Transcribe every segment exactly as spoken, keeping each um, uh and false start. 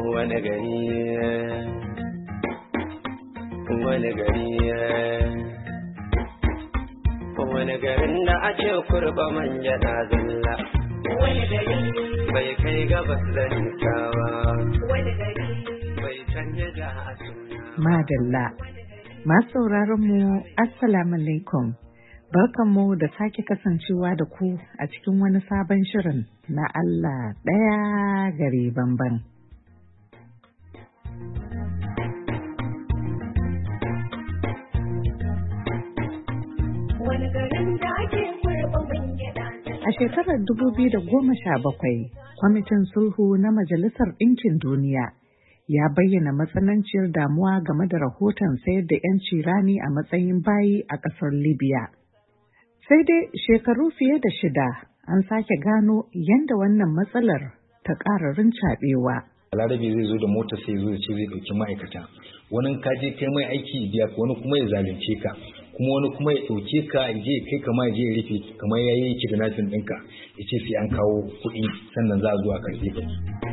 wani gari wani gari wani garin da a ce kurba manja na zalla wani gari bai kai gabas da nisa ba wani gari bai canja da a suna. Madalla, masu sauraron mu assalamu alaikum. Barkanmu da sake kasancewa da ku a cikin wani sabon shirin na Allah ɗaya gari banban. A shekarar dubu biyu da goma sha bakwai, Kwamitin Sulhu na Majalisar Ɗinkin Duniya ya bayyana matsananciyar damuwa game da rahoton sayar da 'yanci rani a matsayin bayi a ƙasar Libya. Sai dai shekaru fiye da shida an sake gano yadda wannan matsalar ta ƙara rincaɓewa. Larabe zai zo da mota sai zo ce zai ɗauki ma'aikata. Wani ka je kai mai aiki biya ka, wani kuma ya zalunce ka, kuma wani kuma ya ɗauke ka je kai kama ya je ya rufe kamar ya yi kidnapping ɗinka ya ce sai an kawo kuɗi sannan za a zo a karɓe ka.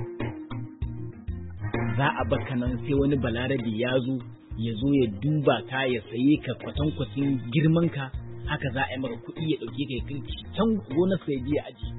Za a baka nan sai wani balarabe ya zo ya zo ya duba ka ya saye ka kwatankwacin girman ka. Haka za a yi maka kuɗi ya ɗauke ka ya kai can gonar sai biya aji.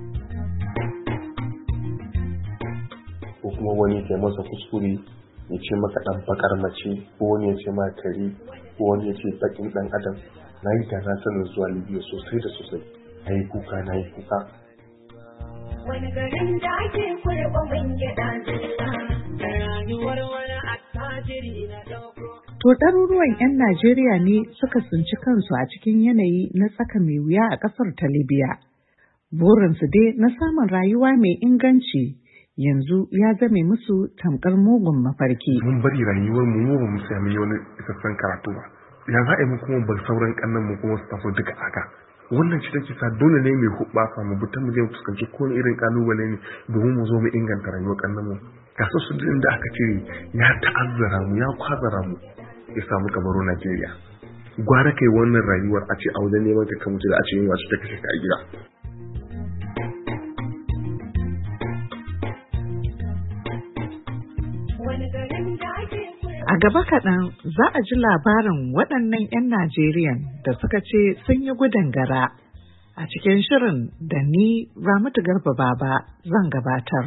Ko kuma wani ke masa kuskure ya ce maka ɗan bakar mace, ko wani ya ce ma kare, ko wani ya ce baƙin ɗan adam. Na yi da na sanin zuwa Libya sosai da sosai. Na yi kuka, na yi kuka. Wani garin da ake kurɓa man gyaɗa zalla, rayuwar wani attajiri na ɗauko. To ɗaruruwan 'yan Najeriya ne suka tsinci kansu a cikin yanayi na tsaka mai wuya a ƙasar ta Libya. Burinsu dai na samun rayuwa mai inganci yanzu ya zame musu tamkar mugun mafarki. Mun bari rayuwar mu mu ba mu sami wani isassun karatu ba. Ya za a yi mu kuma bar sauran ƙannan mu kuma su taso duka haka. Wannan shi take sa dole ne mai hubbasa mu buta mu je mu fuskanci kowane irin kalubale ne domin mu zo mu inganta rayuwar ƙannan mu. Gasar su da aka ce ya ta'azzara mu ya kwazara mu ya samu kamaro Najeriya. Gwara kai wannan rayuwar a ce a wajen neman ka kan mutu da a ce yin wasu ta kashe ka a gida. A gaba kaɗan za a ji labarin waɗannan 'yan Najeriyan da suka ce sun yi gudun gara a cikin shirin da ni Ramatu Garba Baba zan gabatar.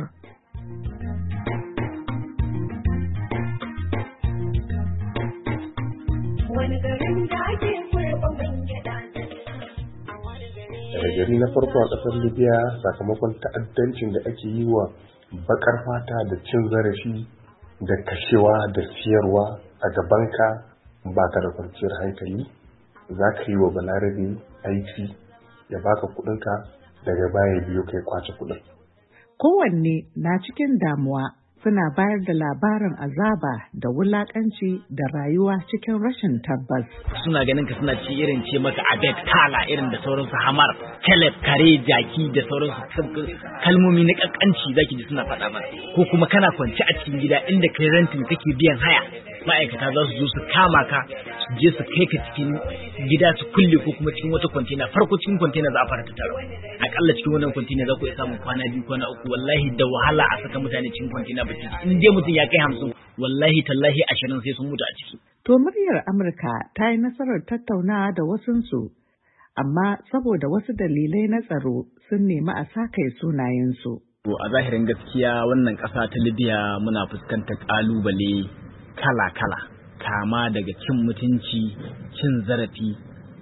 Daga gari na farko a ƙasar Libya sakamakon ta'addancin da ake yi wa baƙar fata da cin zarafi da kashewa da siyarwa a gabanka ba ka da kwanciyar hankali, za ka yi wa balarabe aiki ya baka kudinka daga baya biyu kai kwace kudin. Kowanne na cikin damuwa suna bayar da labarin azaba da wulakanci da rayuwa cikin rashin tabbas. Suna ganin ka suna ci irin ce maka abet kala irin da sauransu, hamar, kelef, kare, jaki da sauransu, kalmomi na kankanci zaki ji suna faɗa maka. Ko kuma kana kwance a cikin gida inda kai rentin kake biyan haya, ma'aikata za su zo su kama ka su je su kai ka cikin gida su kulle ko kuma cikin wata kwantena. Farko cikin kwantena za a fara tattara, akalla cikin wannan kwantena za ku iya samun kwana biyu kwana uku. Wallahi da wahala a saka mutane cikin kwantena ba, in dai mutum ya kai hamsin wallahi tallahi ashirin sai sun mutu a ciki. To muryar Amurka ta yi nasarar tattaunawa da wasunsu, amma saboda wasu dalilai na tsaro sun nemi a sakai sunayensu. To a zahirin gaskiya wannan ƙasa ta Libya muna fuskantar ƙalubale kala-kala, kama daga cin mutunci, cin zarafi,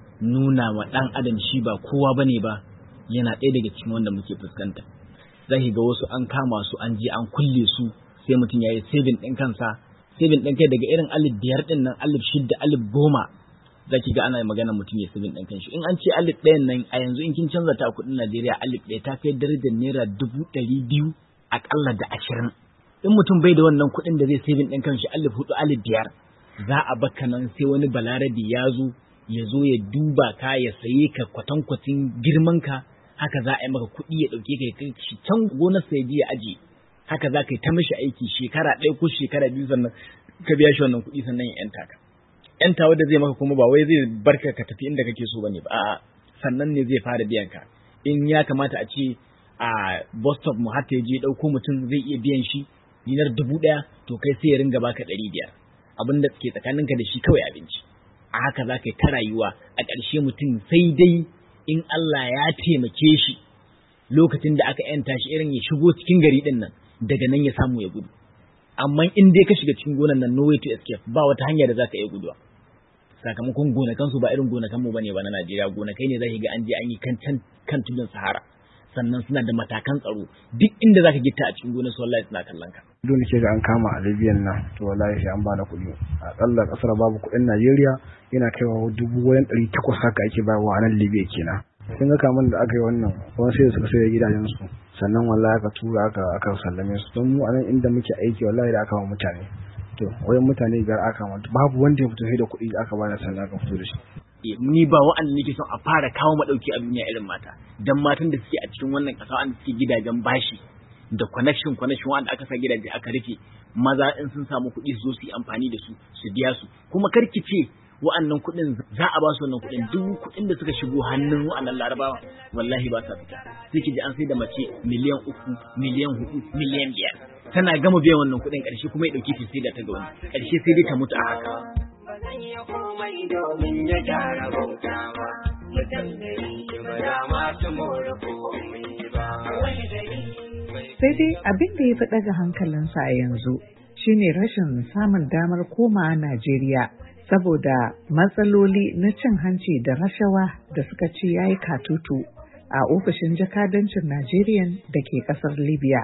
nuna wa ɗan adam shi ba kowa bane ba, yana ɗaya daga cikin wanda muke fuskanta. Zaki ga wasu an kama su an je an kulle su, sai mutum ya yi saving ɗin kansa, saving ɗin kai daga irin alif biyar ɗin nan, alif shidda, alif goma, zaki ga ana magana mutum ya saving ɗin kanshi. In an ce alif ɗayan nan a yanzu in kin canza ta a kuɗin Najeriya alif ɗaya ta kai darajar naira dubu ɗari biyu aƙalla da ashirin. In mutum bai da wannan kuɗin da zai saving ɗin kanshi alif hudu, alif biyar, za a baka nan sai wani balarabe ya zo ya zo ya duba ka ya saye ka kwatankwacin girman ka. Haka za a yi maka kuɗi ya ɗauke ka ya kai shi can gonar sai biya aji. Haka za ka yi ta mishi aiki shekara ɗaya ko shekara biyu sannan ka biya shi wannan kuɗi sannan ya yanta ka. Yanta wanda zai maka kuma ba wai zai barka ka tafi inda kake so bane ba, a'a sannan ne zai fara biyan ka. In ya kamata a ce a bus stop mu har ta je ɗauko mutum zai iya biyan shi dinar dubu ɗaya to kai sai ya ringa baka ɗari biyar abin da ke tsakaninka da shi kawai abinci a haka za ka yi ta rayuwa a ƙarshe mutum sai dai in Allah ya taimake shi lokacin da aka yanta shi irin ya shigo cikin gari ɗin nan daga nan ya samu ya gudu amma in dai ka shiga cikin gonan nan no way to escape ba wata hanya da za ka iya guduwa sakamakon gonakansu ba irin gonakanmu bane ba na Najeriya gonakai ne zaki ga an je an yi kan kan tudun Sahara sannan suna da matakan tsaro duk inda zaka gitta a cikin gonar su wallahi suna kallon ka dole ke ga an kama a Libyan nan to wallahi sai an bada kuɗi a tsalla kasar babu kuɗin Najeriya yana kaiwa dubu wayan ɗari takwas haka ake bayarwa a nan Libya kenan sun ga kaman da aka yi wannan kuma sai suka sai gidajen su sannan wallahi aka tura aka aka sallame su don mu a nan inda muke aiki wallahi da aka wa mutane to wayan mutane biyar aka mata babu wanda ya fito sai da kuɗi aka bada sannan aka fito da shi ni ba wa'anda nake son a fara kawo madauki a duniya irin mata dan matan da suke a cikin wannan ƙasa wanda suke gidajen bashi da connection connection wanda aka sa gidaje aka rufe maza in sun samu kuɗi su zo su yi amfani da su su biya su kuma karki ce wa'annan kuɗin za a ba su wannan kuɗin duk kuɗin da suka shigo hannun wa'annan larabawa wallahi ba sa fita sai ki ji an sai da mace miliyan uku miliyan hudu miliyan biyar tana gama biyan wannan kuɗin ƙarshe kuma ya ɗauki ta sai da ta ga wani ƙarshe sai dai ta mutu a haka. Ba zan yi komai domin ya gyara bauta ba, mutum da yi ba da masu more komai ba. Sai dai abin da ya fi ɗaga hankalinsa a yanzu shine rashin samun damar komawa Najeriya saboda matsaloli na cin hanci da rashawa da suka ci yayi katutu a ofishin jakadancin Najeriya da ke ƙasar Libya.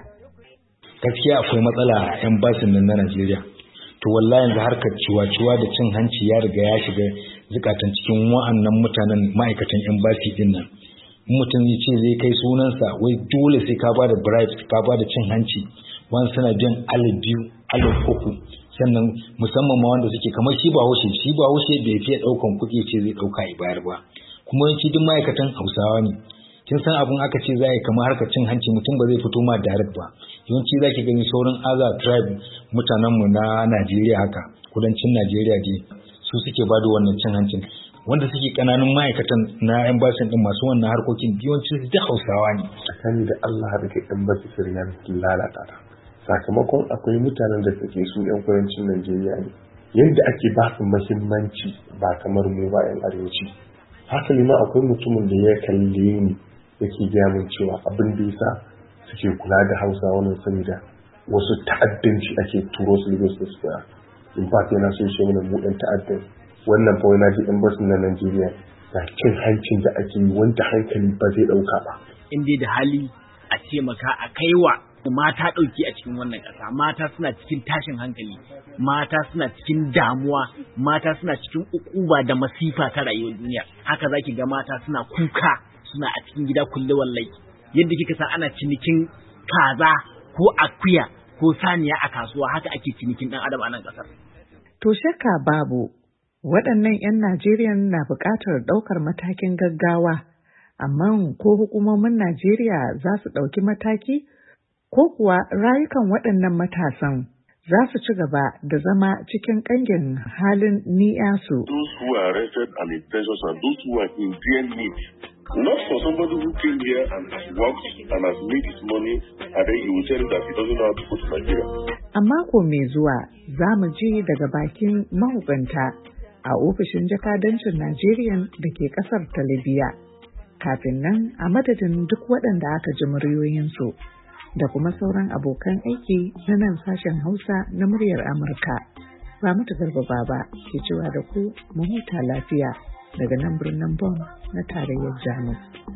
Gaskiya akwai matsala a yan basin nan na Najeriya. To wallahi yanzu harkar ciwa-ciwa da cin hanci ya riga ya shiga zukatan cikin wa'annan mutanen ma'aikatan yan basi din nan. Mutum ya ce zai kai sunansa wai dole sai ka bada bribe ka bada cin hanci wani suna biyan alif biyu alif uku sannan musamman ma wanda suke kamar shi ba haushe shi ba haushe bai fiye daukan kuɗi ce zai dauka ya bayar ba kuma yawanci duk ma'aikatan Hausawa ne kin san abun aka ce za a yi kamar harkar cin hanci mutum ba zai fito ma direct ba yawanci zaki gani sauran Aza tribe mutanenmu na Najeriya haka kudancin Najeriya dai su suke bada wannan cin hancin wanda suke kananun ma'aikatan na embassy din masu wannan harkokin yawanci su da Hausawa ne tsakani da Allah da ke embassy Syrian lalata ta sakamakon akwai mutanen da suke su yan kudancin Najeriya ne yadda ake ba su muhimmanci ba kamar mu ba yan arewaci haka ne ma akwai mutumin da ya kalle ni yake gaya min cewa abin da yasa suke kula da Hausawa ne saboda wasu ta'addanci ake turo su Lagos da su in fact yana so shi mana mu dan ta'addan wannan fa wani jin basu na Najeriya da cin hancin da ake yi wanda hankali ba zai dauka ba in dai da hali a ce maka a kaiwa mata dauki a cikin wannan kasa mata suna cikin tashin hankali mata suna cikin damuwa mata suna cikin ukuba da masifa ta rayuwar duniya haka zaki ga mata suna kuka suna a cikin gida kulle wallahi yadda kika san ana cinikin kaza ko akuya ko saniya a kasuwa haka ake cinikin dan adam a nan kasar to shakka babu waɗannan 'yan Najeriya na buƙatar ɗaukar matakin gaggawa amma ko hukumomin Najeriya za su ɗauki mataki ko kuwa rayukan waɗannan matasan za su ci gaba da zama cikin ƙangin halin ni'yasu. Those who are arrested and in prison and those who are in dire need. Not for somebody who came here and has worked and has made his money and then he will tell you that he doesn't know how to go to Nigeria. A mako mai zuwa za mu ji daga bakin mahukunta a ofishin jakadancin Najeriya da ke ƙasar ta Libya. Kafin nan a madadin duk waɗanda aka ji muryoyinsu da kuma sauran abokan aiki na nan sashen Hausa na muryar Amurka. Ramatu Garba Baba ke cewa da ku mu huta lafiya daga nan birnin Bonn na tarayyar Jamus.